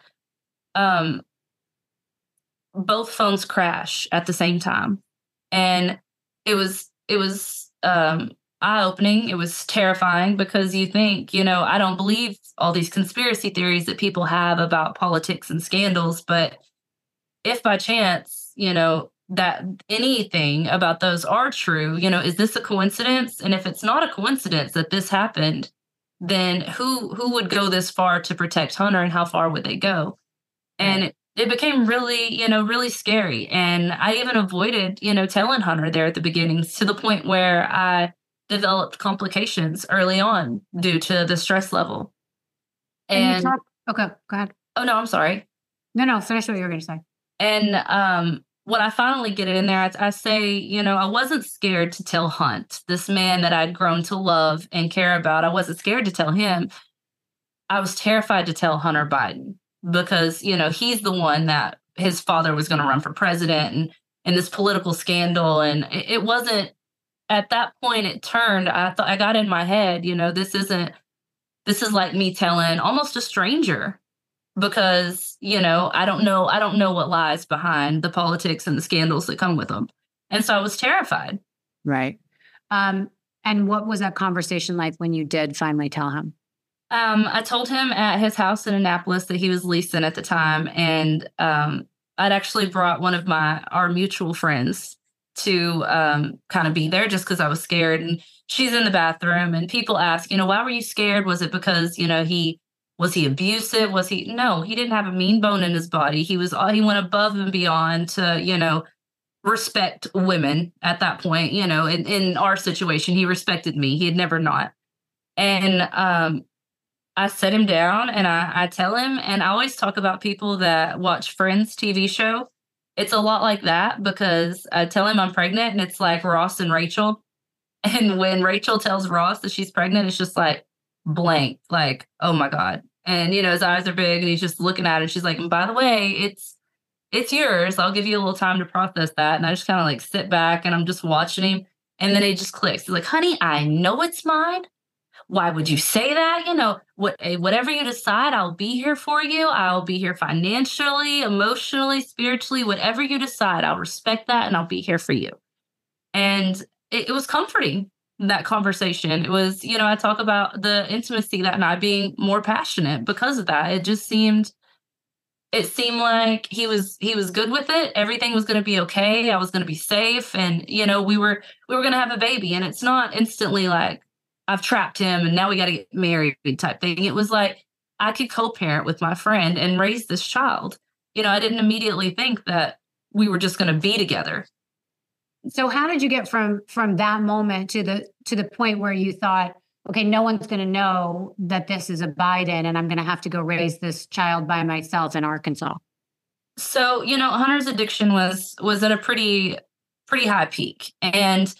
Both phones crash at the same time. And it was eye-opening. It was terrifying because you think, I don't believe all these conspiracy theories that people have about politics and scandals. But if by chance, that anything about those are true, is this a coincidence? And if it's not a coincidence that this happened, then who would go this far to protect Hunter, and how far would they go? And it became really, really scary. And I even avoided, telling Hunter there at the beginnings, to the point where I developed complications early on due to the stress level. And okay, go ahead. Oh, no, I'm sorry. No, finish what you were going to say. And when I finally get it in there, I say, I wasn't scared to tell Hunt, this man that I'd grown to love and care about. I wasn't scared to tell him. I was terrified to tell Hunter Biden because, he's the one that his father was going to run for president, and this political scandal. And it wasn't at that point it turned. I thought I got in my head, this is like me telling almost a stranger because, I don't know what lies behind the politics and the scandals that come with them. And so I was terrified. Right. And what was that conversation like when you did finally tell him? I told him at his house in Annapolis that he was leasing at the time, and I'd actually brought one of our mutual friends to kind of be there just because I was scared. And she's in the bathroom, and people ask, why were you scared? Was it because was he abusive? No, he didn't have a mean bone in his body. He went above and beyond to respect women at that point. In our situation, he respected me. He had never not, and I set him down and I tell him, and I always talk about people that watch Friends TV show. It's a lot like that because I tell him I'm pregnant and it's like Ross and Rachel. And when Rachel tells Ross that she's pregnant, it's just like blank, like, oh my God. And, his eyes are big and he's just looking at it. And she's like, and by the way, it's yours. I'll give you a little time to process that. And I just kind of like sit back and I'm just watching him. And then it just clicks. He's like, honey, I know it's mine. Why would you say that? Whatever you decide, I'll be here for you. I'll be here financially, emotionally, spiritually, whatever you decide. I'll respect that and I'll be here for you. And it was comforting, that conversation. It was, I talk about the intimacy that and I being more passionate because of that. It seemed like he was good with it. Everything was going to be okay. I was going to be safe. And, we were going to have a baby. And it's not instantly like, I've trapped him and now we got to get married type thing. It was like I could co-parent with my friend and raise this child. I didn't immediately think that we were just going to be together. So how did you get from that moment to the point where you thought, okay, no one's going to know that this is a Biden and I'm going to have to go raise this child by myself in Arkansas? So, Hunter's addiction was at a pretty high peak. And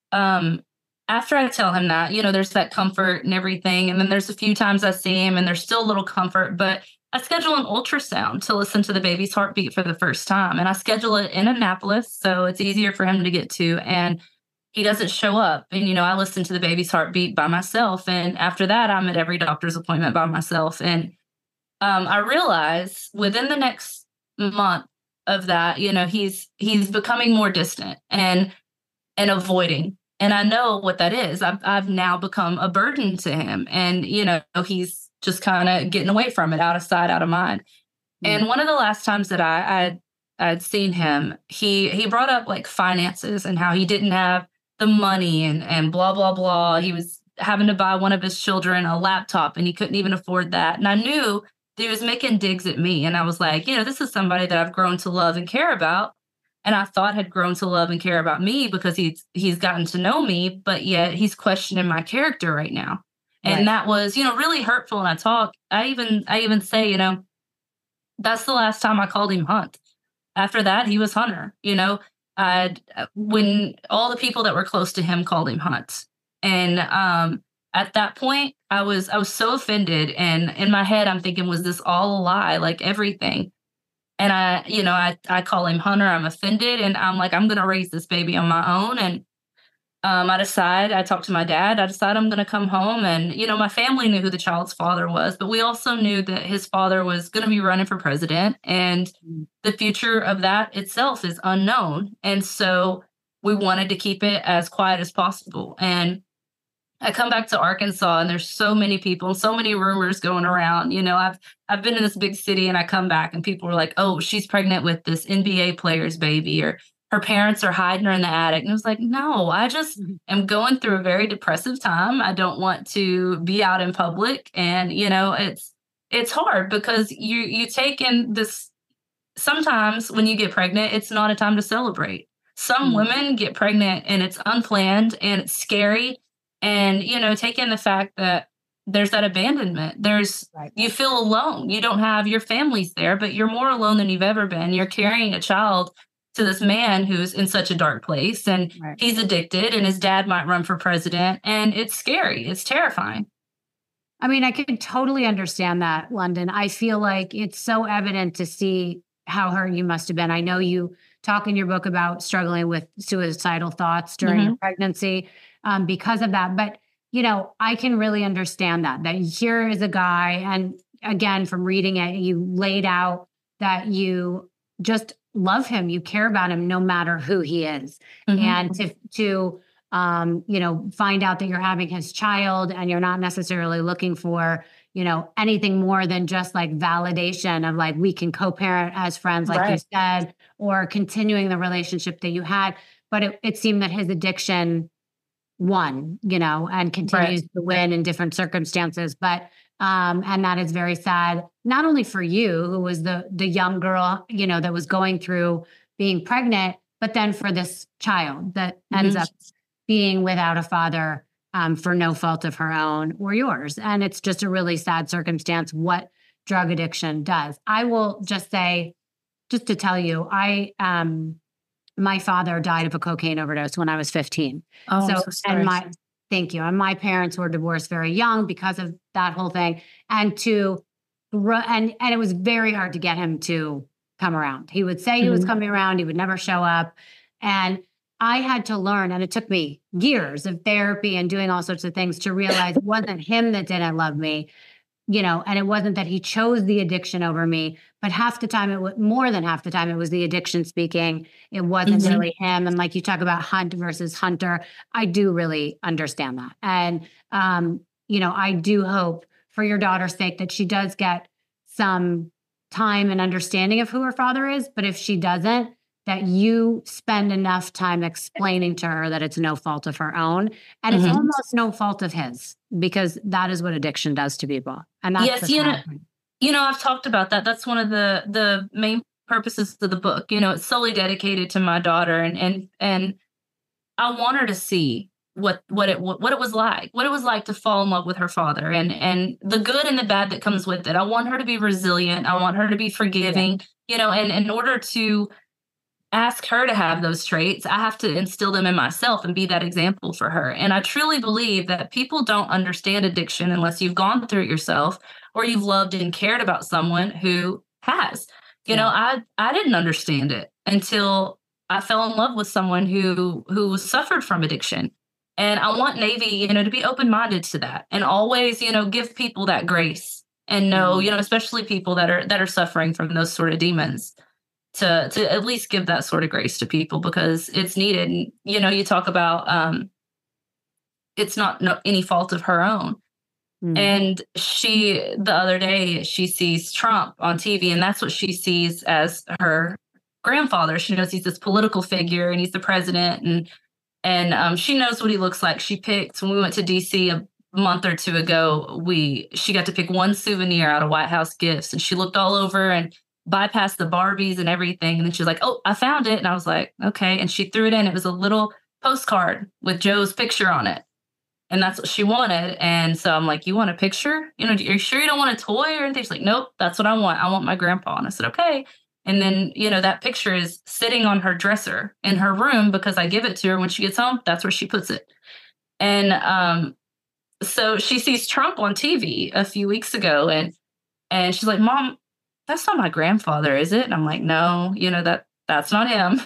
after I tell him that, there's that comfort and everything. And then there's a few times I see him and there's still a little comfort, but I schedule an ultrasound to listen to the baby's heartbeat for the first time. And I schedule it in Annapolis, so it's easier for him to get to. And he doesn't show up. And, I listen to the baby's heartbeat by myself. And after that, I'm at every doctor's appointment by myself. And I realize within the next month of that, he's becoming more distant and avoiding. And I know what that is. I've now become a burden to him. And, he's just kind of getting away from it, out of sight, out of mind. Mm-hmm. And one of the last times that I'd seen him, he brought up like finances and how he didn't have the money and blah, blah, blah. He was having to buy one of his children a laptop and he couldn't even afford that. And I knew that he was making digs at me. And I was like, this is somebody that I've grown to love and care about. And I thought had grown to love and care about me because he's gotten to know me, but yet he's questioning my character right now. And that was, really hurtful. And I even say, that's the last time I called him Hunt. After that, he was Hunter. When all the people that were close to him called him Hunt. And at that point, I was so offended. And in my head, I'm thinking, was this all a lie? Like everything. And I call him Hunter. I'm offended. And I'm like, I'm going to raise this baby on my own. And I talked to my dad. I decided I'm going to come home. And, my family knew who the child's father was, but we also knew that his father was going to be running for president. And the future of that itself is unknown. And so we wanted to keep it as quiet as possible. And I come back to Arkansas and there's so many people, so many rumors going around. I've been in this big city and I come back and people are like, oh, she's pregnant with this NBA player's baby, or her parents are hiding her in the attic. And it was like, no, I just am going through a very depressive time. I don't want to be out in public. And, it's hard because you take in this. Sometimes when you get pregnant, it's not a time to celebrate. Some women get pregnant and it's unplanned and it's scary. And, take in the fact that there's that abandonment. You feel alone. You don't have your family's there, but you're more alone than you've ever been. You're carrying a child to this man who's in such a dark place and he's addicted and his dad might run for president. And it's scary. It's terrifying. I mean, I can totally understand that, London. I feel like it's so evident to see how hurt you must have been. I know you talk in your book about struggling with suicidal thoughts during your pregnancy because of that. But, I can really understand that here is a guy. And again, from reading it, you laid out that you just love him. You care about him no matter who he is. And to find out that you're having his child and you're not necessarily looking for, anything more than just like validation of like, we can co-parent as friends, like you said, or continuing the relationship that you had. But it seemed that his addiction won, and continues to win in different circumstances. But, and that is very sad, not only for you, who was the young girl, that was going through being pregnant, but then for this child that ends up being without a father for no fault of her own or yours. And it's just a really sad circumstance what drug addiction does. I will just say, just to tell you, my father died of a cocaine overdose when I was 15. Oh, so sorry. And thank you. And my parents were divorced very young because of that whole thing. And it was very hard to get him to come around. He would say he was coming around. He would never show up. And I had to learn, and it took me years of therapy and doing all sorts of things to realize it wasn't him that didn't love me, and it wasn't that he chose the addiction over me, but half the time, more than half the time, it was the addiction speaking. It wasn't really him. And like you talk about Hunt versus Hunter, I do really understand that. And, I do hope for your daughter's sake that she does get some time and understanding of who her father is. But if she doesn't, that you spend enough time explaining to her that it's no fault of her own. And it's almost no fault of his, because that is what addiction does to people. And that's I've talked about that. That's one of the main purposes of the book. It's solely dedicated to my daughter, and I want her to see what it was like to fall in love with her father, and the good and the bad that comes with it. I want her to be resilient. I want her to be forgiving, and in order to ask her to have those traits, I have to instill them in myself and be that example for her. And I truly believe that people don't understand addiction unless you've gone through it yourself, or you've loved and cared about someone who has. I didn't understand it until I fell in love with someone who suffered from addiction. And I want Navy, to be open-minded to that, and always, give people that grace, and know, especially people that are suffering from those sort of demons, to at least give that sort of grace to people, because it's needed. And, you talk about it's not any fault of her own. And the other day, she sees Trump on TV, and that's what she sees as her grandfather. She knows he's this political figure and he's the president, and she knows what he looks like. She picked, when we went to DC a month or two ago, she got to pick one souvenir out of White House gifts, and she looked all over and bypassed the Barbies and everything. And then she was like, "Oh, I found it." And I was like, "Okay." And she threw it in. It was a little postcard with Joe's picture on it. And that's what she wanted. And so I'm like, "You want a picture? Are you sure you don't want a toy or anything?" She's like, "Nope, that's what I want. I want my grandpa." And I said, "Okay." And then, that picture is sitting on her dresser in her room, because I give it to her when she gets home. That's where she puts it. And so she sees Trump on TV a few weeks ago, and she's like, "Mom, that's not my grandfather, is it?" And I'm like, "No, that's not him."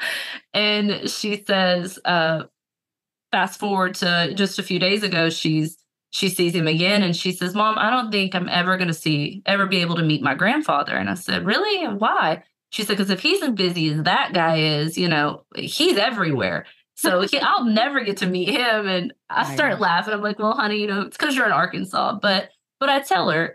And she says, fast forward to just a few days ago, she sees him again, and she says, "Mom, I don't think I'm ever going to ever be able to meet my grandfather." And I said, "Really? Why?" She said, "Because if he's as busy as that guy is, he's everywhere. So I'll never get to meet him." And I start laughing. I'm like, "Well, honey, it's because you're in Arkansas." But I tell her,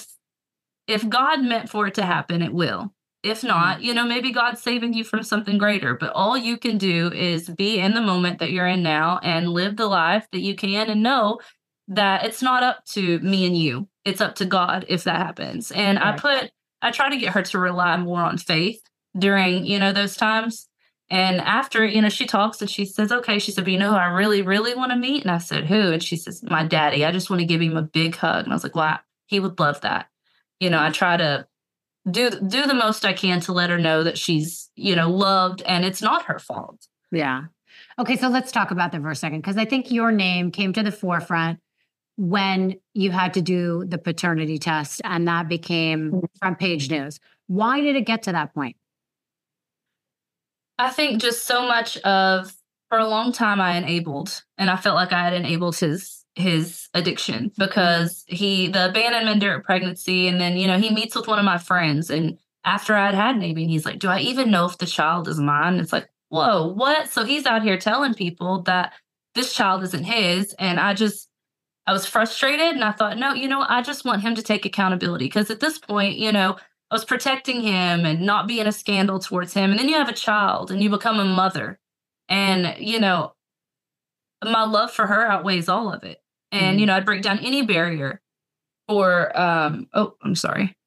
if God meant for it to happen, it will. If not, maybe God's saving you from something greater. But all you can do is be in the moment that you're in now and live the life that you can, and know that it's not up to me and you. It's up to God if that happens. And I try to get her to rely more on faith during, those times. And after, she talks and she says, "Okay," she said, "but who I really, really want to meet?" And I said, "Who?" And she says, "My daddy. I just want to give him a big hug." And I was like, "Wow, he would love that." I try to do the most I can to let her know that she's, loved, and it's not her fault. Yeah. Okay. So let's talk about that for a second, because I think your name came to the forefront when you had to do the paternity test, and that became front page news. Why did it get to that point? I think just so much of for a long time I enabled, and I felt like I had enabled his addiction because the abandonment during pregnancy, and then he meets with one of my friends, and after I'd had Navy, and he's like, "Do I even know if the child is mine?" It's like, whoa, what? So he's out here telling people that this child isn't his, and I was frustrated, and I thought, no, I just want him to take accountability because at this point, I was protecting him and not being a scandal towards him. And then you have a child and you become a mother. And, my love for her outweighs all of it. And, I'd break down any barrier for, I'm sorry,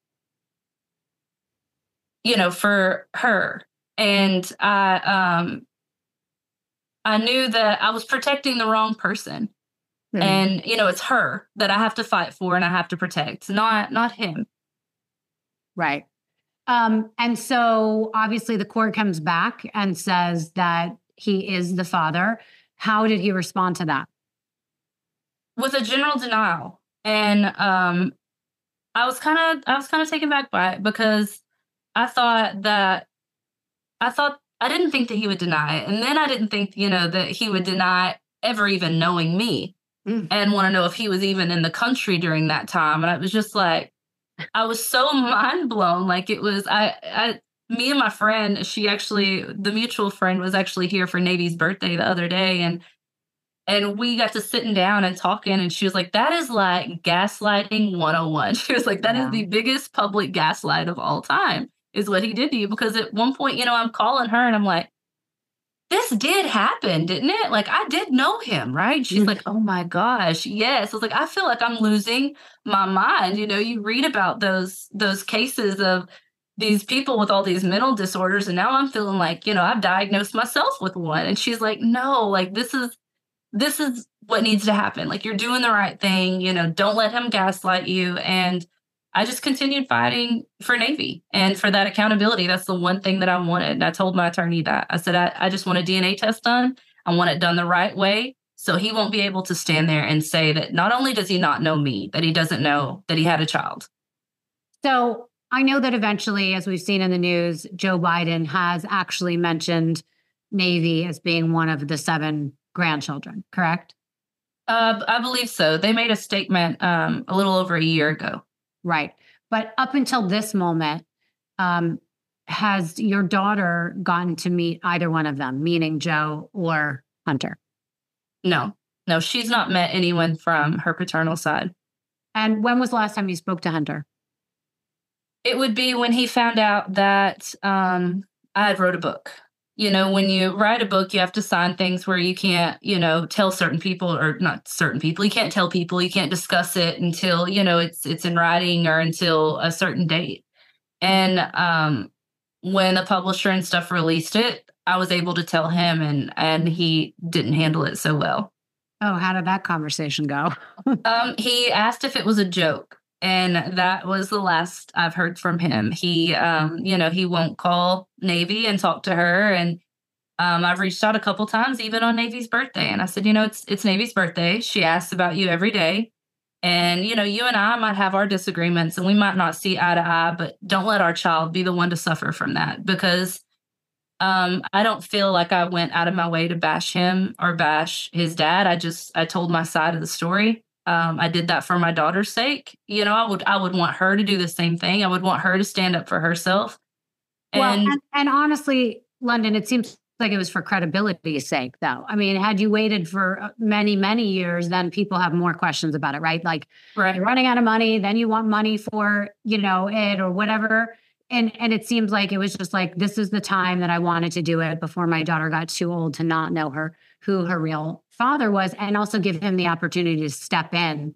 for her. And I knew that I was protecting the wrong person. And, it's her that I have to fight for and I have to protect, not him. Right. And so obviously the court comes back and says that he is the father. How did he respond to that? With a general denial. And I was kind of taken back by it because I didn't think that he would deny it. And then I didn't think, that he would deny ever even knowing me and want to know if he was even in the country during that time. And I was just like, I was so mind blown. Like it was, me and my friend, the mutual friend was actually here for Navy's birthday the other day. And we got to sitting down and talking. And she was like, that is like gaslighting 101. She was like, that is the biggest public gaslight of all time is what he did to you. Because at one point, I'm calling her and I'm like, this did happen, didn't it? Like, I did know him, right? She's like, oh my gosh, yes. I was like, I feel like I'm losing my mind. You read about those cases of these people with all these mental disorders, and now I'm feeling like, I've diagnosed myself with one. And she's like, no, like this is what needs to happen. Like, you're doing the right thing. Don't let him gaslight you. And I just continued fighting for Navy and for that accountability. That's the one thing that I wanted. And I told my attorney that. I said, I just want a DNA test done. I want it done the right way. So he won't be able to stand there and say that not only does he not know me, that he doesn't know that he had a child. So I know that eventually, as we've seen in the news, Joe Biden has actually mentioned Navy as being one of the 7 grandchildren, correct? I believe so. They made a statement a little over a year ago. Right. But up until this moment, has your daughter gotten to meet either one of them, meaning Joe or Hunter? No, she's not met anyone from her paternal side. And when was the last time you spoke to Hunter? It would be when he found out that I had wrote a book. When you write a book, you have to sign things where you can't, tell certain people, or not certain people. You can't tell people, you can't discuss it until, it's in writing or until a certain date. And when the publisher and stuff released it, I was able to tell him, and he didn't handle it so well. Oh, how did that conversation go? He asked if it was a joke. And that was the last I've heard from him. He, he won't call Navy and talk to her. And I've reached out a couple times, even on Navy's birthday. And I said, it's Navy's birthday. She asks about you every day. And, you and I might have our disagreements and we might not see eye to eye, but don't let our child be the one to suffer from that. Because I don't feel like I went out of my way to bash him or bash his dad. I told my side of the story. I did that for my daughter's sake. I would want her to do the same thing. I would want her to stand up for herself. And honestly, London, it seems like it was for credibility's sake, though. I mean, had you waited for many, many years, then people have more questions about it, right? Like, right. You're running out of money, then you want money for, it or whatever. And it seems like it was just like, this is the time that I wanted to do it before my daughter got too old to not know who her real father was, and also give him the opportunity to step in,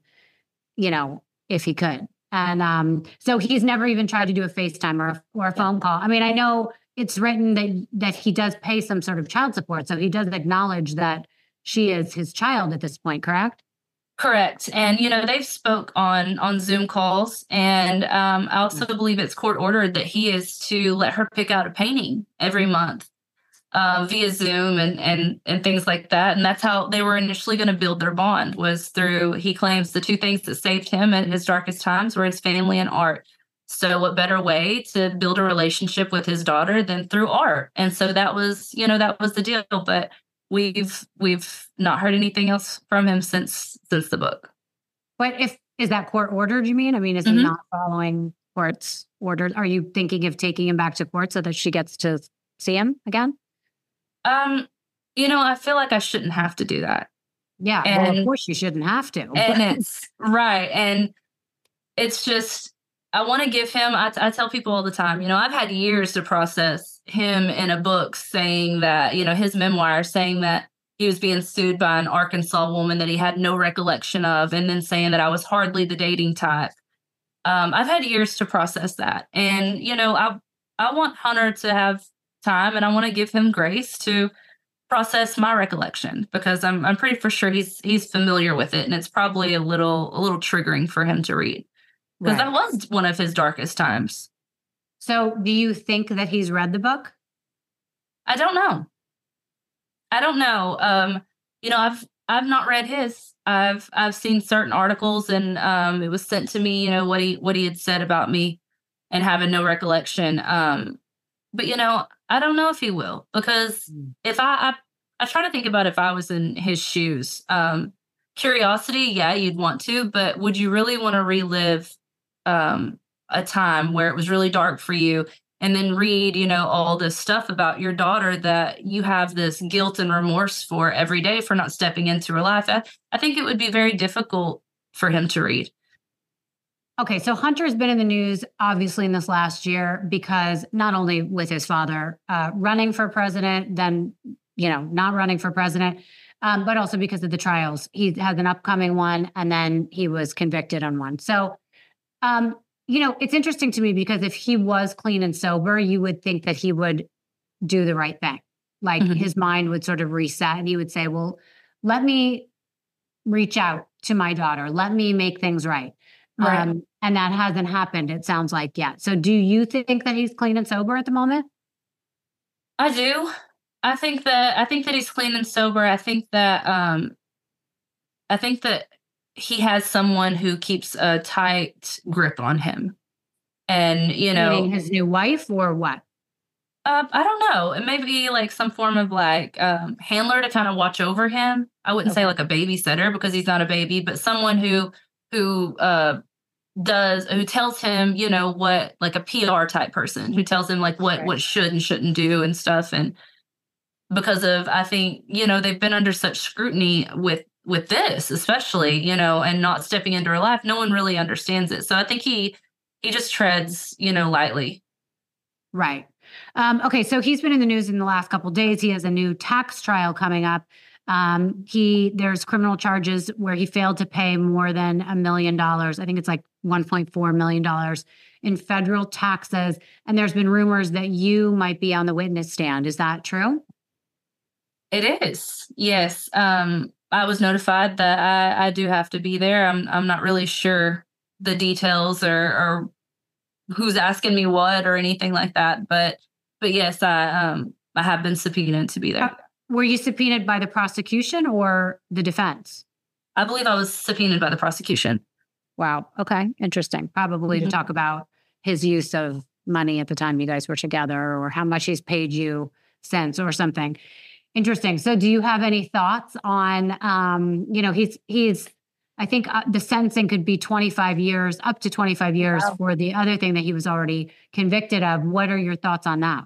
if he could. And so he's never even tried to do a FaceTime or a phone call. I mean, I know it's written that he does pay some sort of child support, so he does acknowledge that she is his child at this point, correct? Correct. And, they've spoke on Zoom calls. And I also believe it's court ordered that he is to let her pick out a painting every month via Zoom and things like that. And that's how they were initially going to build their bond, was through, he claims, the 2 things that saved him at his darkest times were his family and art. So what better way to build a relationship with his daughter than through art? And so that was, that was the deal. But we've not heard anything else from him since the book. But is that court ordered, you mean? I mean, is he not following court's orders? Are you thinking of taking him back to court so that she gets to see him again? I feel like I shouldn't have to do that. Yeah, well, of course you shouldn't have to. And it's right. And it's just, I want to give him, I tell people all the time, I've had years to process him in a book saying that, his memoir saying that he was being sued by an Arkansas woman that he had no recollection of, and then saying that I was hardly the dating type. I've had years to process that. And, I want Hunter to have time, and I want to give him grace to process my recollection, because I'm pretty for sure he's familiar with it, and it's probably a little triggering for him to read, because that was one of his darkest times. So do you think that he's read the book? I don't know. I've not read his. I've seen certain articles, and it was sent to me, what he had said about me and having no recollection. But I don't know if he will, because if I try to think about if I was in his shoes. Curiosity, yeah, you'd want to, but would you really want to relive a time where it was really dark for you, and then read, all this stuff about your daughter that you have this guilt and remorse for every day for not stepping into her life? I think it would be very difficult for him to read. Okay, so Hunter's been in the news, obviously, in this last year, because not only with his father running for president, then, not running for president, but also because of the trials. He has an upcoming one, and then he was convicted on one. So, it's interesting to me, because if he was clean and sober, you would think that he would do the right thing. Like his mind would sort of reset, and he would say, well, let me reach out to my daughter. Let me make things right. Right. And that hasn't happened, it sounds like, yet. So do you think that he's clean and sober at the moment? I do. I think that he's clean and sober. I think that he has someone who keeps a tight grip on him. And, meaning his new wife, or what? I don't know. It may be like some form of handler to kind of watch over him. I wouldn't say like a babysitter, because he's not a baby, but someone who tells him, what, like a PR type person who tells him like what should and shouldn't do and stuff. And because of, I think, they've been under such scrutiny with this, especially, and not stepping into her life, no one really understands it. So I think he just treads, lightly. Right. Okay. So he's been in the news in the last couple of days. He has a new tax trial coming up. There's criminal charges where he failed to pay more than $1 million. I think it's like $1.4 million in federal taxes. And there's been rumors that you might be on the witness stand. Is that true? It is. Yes. I was notified that I do have to be there. I'm not really sure the details or who's asking me what or anything like that. But yes, I have been subpoenaed to be there. Were you subpoenaed by the prosecution or the defense? I believe I was subpoenaed by the prosecution. Wow. Okay. Interesting. Probably to talk about his use of money at the time you guys were together, or how much he's paid you since, or something. Interesting. So do you have any thoughts on, he's I think the sentencing could be 25 years, up to 25 years for the other thing that he was already convicted of. What are your thoughts on that?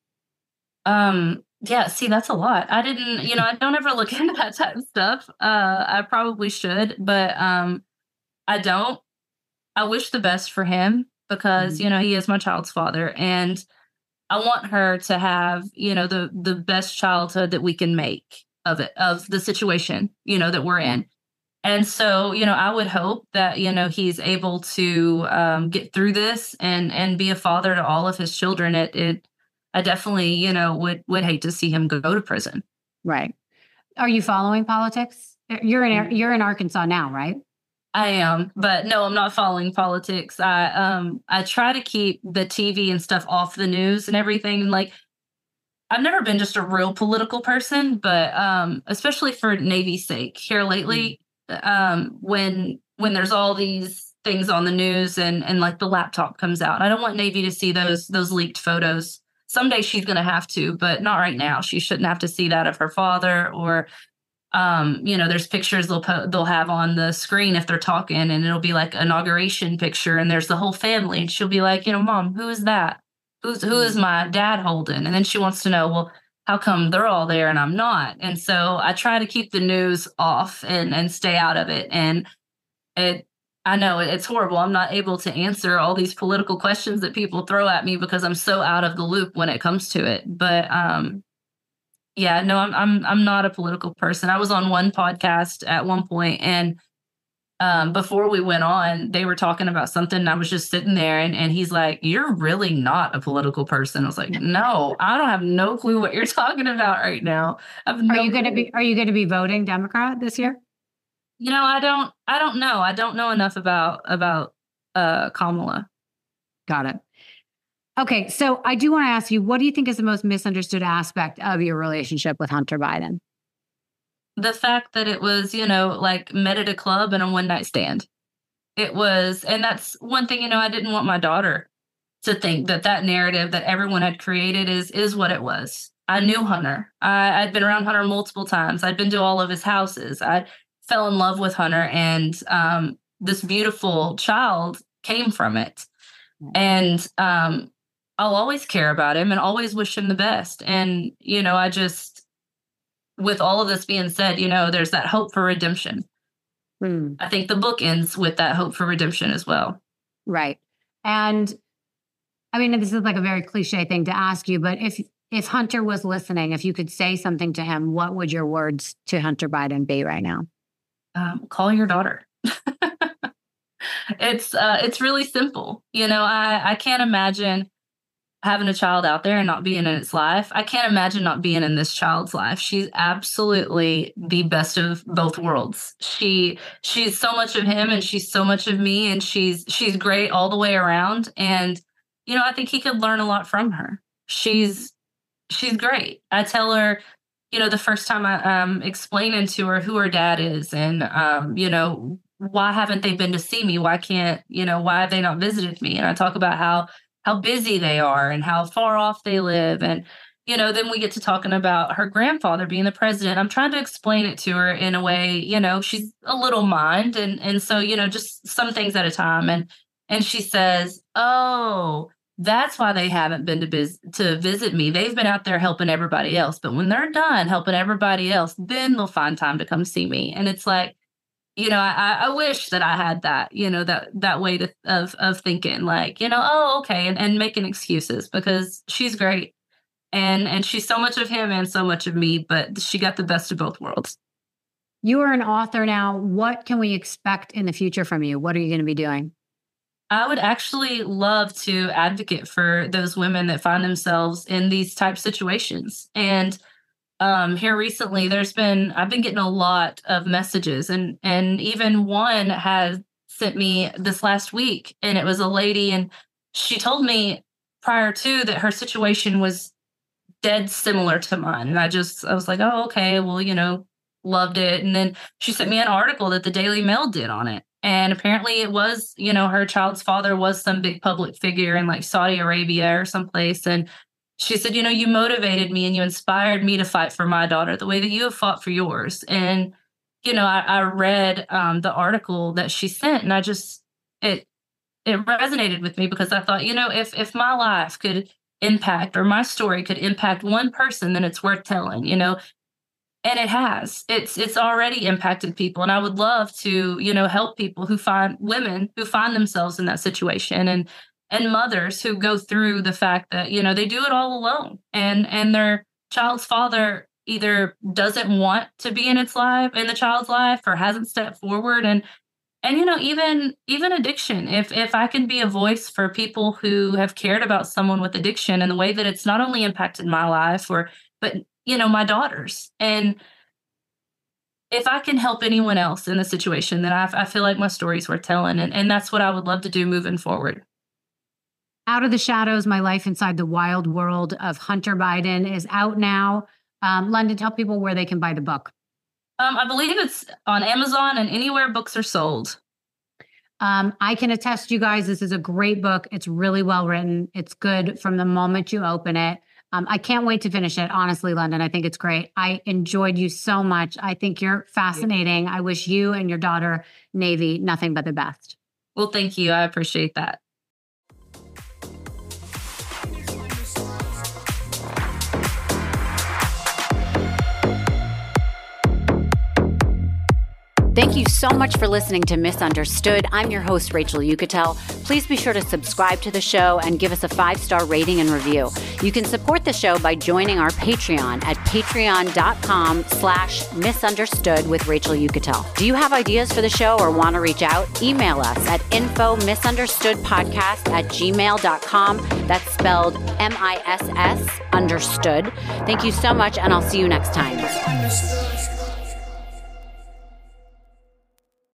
Yeah, see, that's a lot. I didn't, I don't ever look into that type of stuff. I probably should, but I don't. I wish the best for him, because, he is my child's father, and I want her to have, the best childhood that we can make of the situation, that we're in. And so, I would hope that, he's able to get through this and be a father to all of his children. I definitely, would hate to see him go to prison. Right. Are you following politics? You're in Arkansas now, right? I am, but no, I'm not following politics. I try to keep the TV and stuff off the news and everything. Like, I've never been just a real political person, but especially for Navy's sake here lately, when there's all these things on the news and like the laptop comes out. I don't want Navy to see those leaked photos. Someday she's going to have to, but not right now. She shouldn't have to see that of her father, or there's pictures they'll have on the screen if they're talking, and it'll be like inauguration picture, and there's the whole family, and she'll be like, Mom, who is that? Who is my dad holding? And then she wants to know, well, how come they're all there and I'm not? And so I try to keep the news off and stay out of it. And I know it's horrible. I'm not able to answer all these political questions that people throw at me because I'm so out of the loop when it comes to it. But yeah, no, I'm not a political person. I was on one podcast at one point, and before we went on, they were talking about something, and I was just sitting there, and he's like, "You're really not a political person." I was like, "No, I don't have no clue what you're talking about right now." Are you going to be voting Democrat this year? I don't know. I don't know enough about Kamala. Got it. Okay, so I do want to ask you, what do you think is the most misunderstood aspect of your relationship with Hunter Biden? The fact that it was, like met at a club and a one-night stand. It was, and that's one thing, I didn't want my daughter to think that narrative that everyone had created is what it was. I knew Hunter. I'd been around Hunter multiple times. I'd been to all of his houses. I fell in love with Hunter, and this beautiful child came from it. And I'll always care about him and always wish him the best. And, I just, with all of this being said, there's that hope for redemption. I think the book ends with that hope for redemption as well. Right. And I mean, this is like a very cliche thing to ask you, but if Hunter was listening, if you could say something to him, what would your words to Hunter Biden be right now? Call your daughter. It's really simple. I can't imagine having a child out there and not being in its life. I can't imagine not being in this child's life. She's absolutely the best of both worlds. She's so much of him and she's so much of me, and she's great all the way around. And, I think he could learn a lot from her. She's great. I tell her, the first time I'm explaining to her who her dad is, and, why haven't they been to see me? Why have they not visited me? And I talk about how busy they are and how far off they live. And, then we get to talking about her grandfather being the president. I'm trying to explain it to her in a way, she's a little mind. And so, just some things at a time. And she says, "Oh, that's why they haven't been to visit me. They've been out there helping everybody else. But when they're done helping everybody else, then they'll find time to come see me." And it's like, I wish that I had that, that way of thinking, like, oh, okay, and making excuses, because she's great. And she's so much of him and so much of me, but she got the best of both worlds. You are an author now. What can we expect in the future from you? What are you going to be doing? I would actually love to advocate for those women that find themselves in these type situations. And here recently, I've been getting a lot of messages, and even one has sent me this last week, and it was a lady, and she told me prior to that her situation was dead similar to mine. And I was like, oh, okay, well, loved it. And then she sent me an article that the Daily Mail did on it. And apparently it was, her child's father was some big public figure in like Saudi Arabia or someplace. And she said, you motivated me and you inspired me to fight for my daughter the way that you have fought for yours. And, I read the article that she sent, and it resonated with me, because I thought, if my life could impact, or my story could impact one person, then it's worth telling, and it has. It's already impacted people. And I would love to, help people women who find themselves in that situation, and mothers who go through the fact that, they do it all alone, and their child's father either doesn't want to be in the child's life, or hasn't stepped forward. And even addiction, if I can be a voice for people who have cared about someone with addiction, and the way that it's not only impacted my life, but my daughter's. And if I can help anyone else in the situation, then I feel like my story's worth telling. And that's what I would love to do moving forward. Out of the Shadows, My Life Inside the Wild World of Hunter Biden is out now. London, tell people where they can buy the book. I believe it's on Amazon and anywhere books are sold. I can attest to you guys, this is a great book. It's really well written. It's good from the moment you open it. I can't wait to finish it. Honestly, London, I think it's great. I enjoyed you so much. I think you're fascinating. I wish you and your daughter, Navy, nothing but the best. Well, thank you. I appreciate that. Thank you so much for listening to Misunderstood. I'm your host, Rachel Uchitel. Please be sure to subscribe to the show and give us a 5-star rating and review. You can support the show by joining our Patreon at patreon.com/misunderstood with Rachel Uchitel. Do you have ideas for the show or want to reach out? Email us at info misunderstoodpodcast@gmail.com. That's spelled MISS understood. Thank you so much, and I'll see you next time.